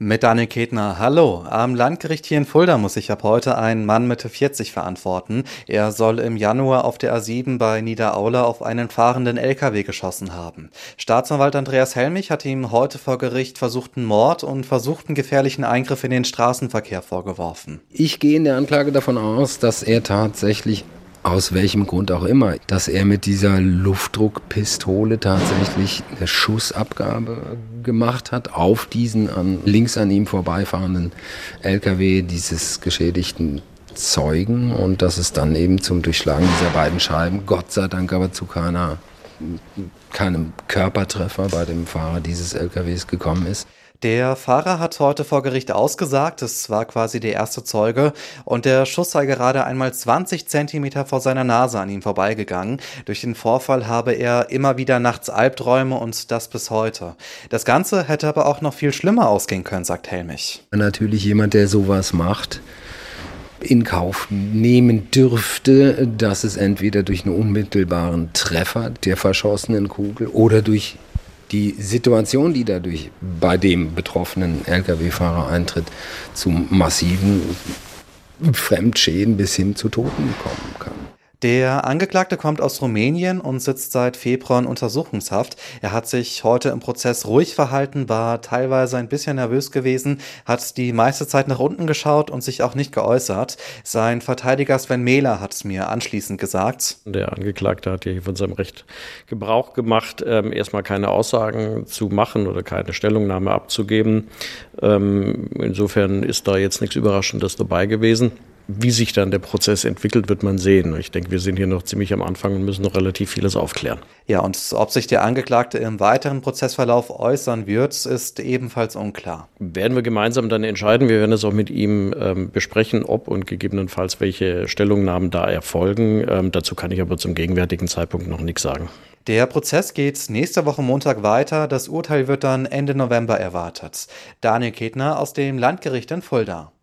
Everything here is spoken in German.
Mit Daniel Ketner, hallo. Am Landgericht hier in Fulda muss sich ab heute ein Mann Mitte 40 verantworten. Er soll im Januar auf der A7 bei Niederaula auf einen fahrenden LKW geschossen haben. Staatsanwalt Andreas Helmich hat ihm heute vor Gericht versuchten Mord und versuchten gefährlichen Eingriff in den Straßenverkehr vorgeworfen. Ich gehe in der Anklage davon aus, dass er tatsächlich, aus welchem Grund auch immer, dass er mit dieser Luftdruckpistole tatsächlich eine Schussabgabe gemacht hat auf diesen links an ihm vorbeifahrenden LKW dieses geschädigten Zeugen und dass es dann eben zum Durchschlagen dieser beiden Scheiben, Gott sei Dank aber zu keinem Körpertreffer bei dem Fahrer dieses LKWs gekommen ist. Der Fahrer hat heute vor Gericht ausgesagt, es war quasi der erste Zeuge, und der Schuss sei gerade einmal 20 Zentimeter vor seiner Nase an ihm vorbeigegangen. Durch den Vorfall habe er immer wieder nachts Albträume und das bis heute. Das Ganze hätte aber auch noch viel schlimmer ausgehen können, sagt Helmich. Natürlich jemand, der sowas macht, in Kauf nehmen dürfte, dass es entweder durch einen unmittelbaren Treffer der verschossenen Kugel oder durch die Situation, die dadurch bei dem betroffenen Lkw-Fahrer eintritt, zu massiven Fremdschäden bis hin zu Toten kommen kann. Der Angeklagte kommt aus Rumänien und sitzt seit Februar in Untersuchungshaft. Er hat sich heute im Prozess ruhig verhalten, war teilweise ein bisschen nervös gewesen, hat die meiste Zeit nach unten geschaut und sich auch nicht geäußert. Sein Verteidiger Sven Mehler hat es mir anschließend gesagt. Der Angeklagte hat ja hier von seinem Recht Gebrauch gemacht, erstmal keine Aussagen zu machen oder keine Stellungnahme abzugeben. Insofern ist da jetzt nichts Überraschendes dabei gewesen. Wie sich dann der Prozess entwickelt, wird man sehen. Ich denke, wir sind hier noch ziemlich am Anfang und müssen noch relativ vieles aufklären. Ja, und ob sich der Angeklagte im weiteren Prozessverlauf äußern wird, ist ebenfalls unklar. Werden wir gemeinsam dann entscheiden. Wir werden es auch mit ihm besprechen, ob und gegebenenfalls welche Stellungnahmen da erfolgen. Dazu kann ich aber zum gegenwärtigen Zeitpunkt noch nichts sagen. Der Prozess geht nächste Woche Montag weiter. Das Urteil wird dann Ende November erwartet. Daniel Ketner aus dem Landgericht in Fulda.